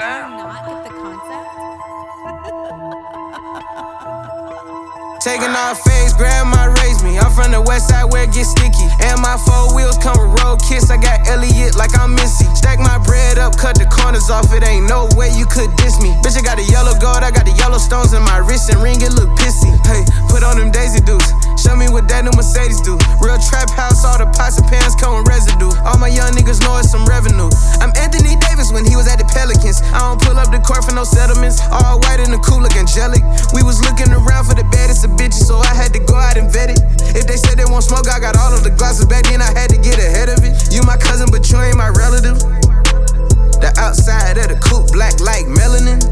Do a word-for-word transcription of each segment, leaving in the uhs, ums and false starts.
Damn. Not get the concept? Taking off phase, grab my raise me. I'm from the west side where it gets sticky. And my four wheels come with road kits. I got Elliot like I'm Missy. Stack my bread up, cut the corners off. It ain't no way you could diss me. Bitch, I got the yellow gold, I got the yellow stones in my wrist and ring. It look pissy. Hey, put on them Daisy Dukes. Show me what that new Mercedes do. Real trap house, all the pots and pans come with residue. All my young niggas know it's some revenue. I'm Anthony Davis when he was at the Pelicans. I don't pull up the court for no settlements. All white and the cool look angelic. We was looking around for the baddest of bitches, so I had to go out and vet it. If they said they won't smoke, I got all of the glasses back then. I had to get ahead of it. You my cousin, but you ain't my relative. The outside of the coupe, black like melanin.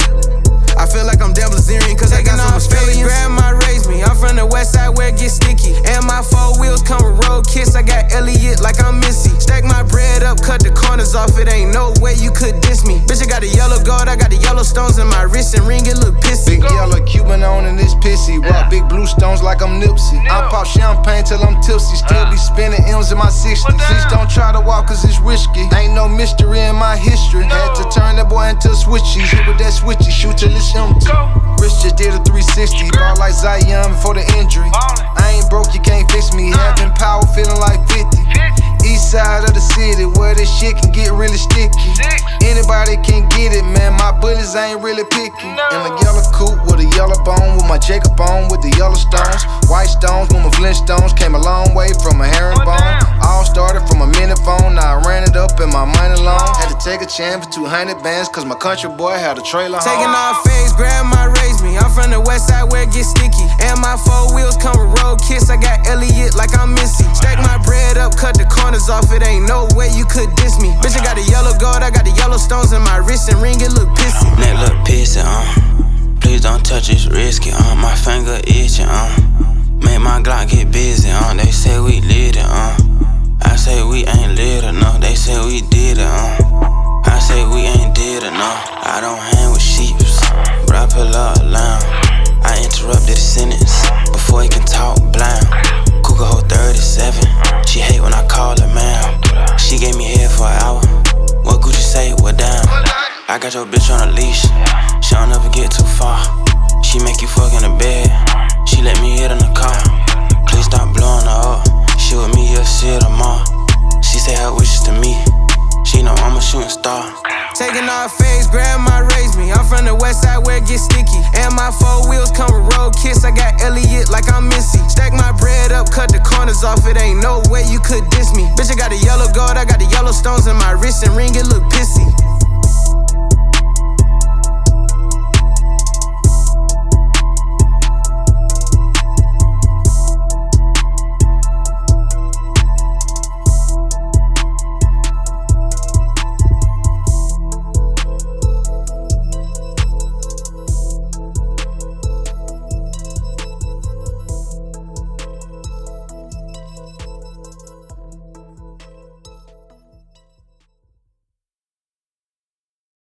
I feel like I'm Dan Blazerian, cause I got some Australians. Grab my raise me, I'm from the west side where it gets sticky. And my four wheels come with road kits. I got Elliot like I'm Missy. Stack my bread up, cut the corners off. It ain't no way you could diss me. Bitch, I got the yellow gold, I got the yellow stones in my wrist and ring. It look pissy. Big yellow Cuban on and it's pissy. Rock big blue stones like I'm Nipsey. I pop champagne till I'm tipsy. Still be spinning M's in my sixties. Please don't try to walk cause it's risky. Ain't no mystery in my history. Had to turn that boy into a switchy. Hit with that switchy, shoot till it's empty. Rich just did a three sixty. Ball like Zion before the injury. I ain't broke, you can't fix me. Having power, feeling like fifty. East side of the city, where this shit can get really sticky. Anybody can get it, man. My bullets ain't really picky. In a yellow coupe with a yellow bone, with my Jacob on with the yellow stones. White stones with my Flintstones. Came a long way from a herringbone. All started from a minute phone. Now I ran it up in my money loan. Had to take a chance for two hundred bands, cause my country boy had a trailer home. Taking off phase, grab my raise me. I'm from the west side where it gets sticky. And my four wheels come with road kits. I got Elliot like I'm Missy. Stack my bread up, cut the corners off. It ain't no way you could diss me. Bitch, I got the yellow gold, I got the yellow stones in my wrist and ring. It look pissy. Neck look pissy, uh. Please don't touch, it's risky, uh. My finger itching, uh. Make my Glock get busy, uh. They say we lit it, uh. I say we ain't lit enough. They say we did it, uh. I say we ain't did enough. I don't hang with sheeps, but I pull up loud. I interrupted the sentence before he can talk blind. Cougar hold thirty-seven. She hate when I call her man. She gave me head for an hour. What Gucci say? What down? I got your bitch on a leash. She don't ever get too far. She make you fuck in the bed. She let me hit in the car. Please stop blowing her up. She with me, you'll see her tomorrow. She say her wishes to me. She know I'm a shooting star. Taking off phase, grab my raise me. I'm from the west side where it gets sticky. And my four wheels come with road kits. I got Elliot like I'm Missy. Stack my bread up, cut the corners off. It ain't no way you could diss me. Bitch, I got the yellow gold, I got the yellow stones in my wrist and ring. It look pissy.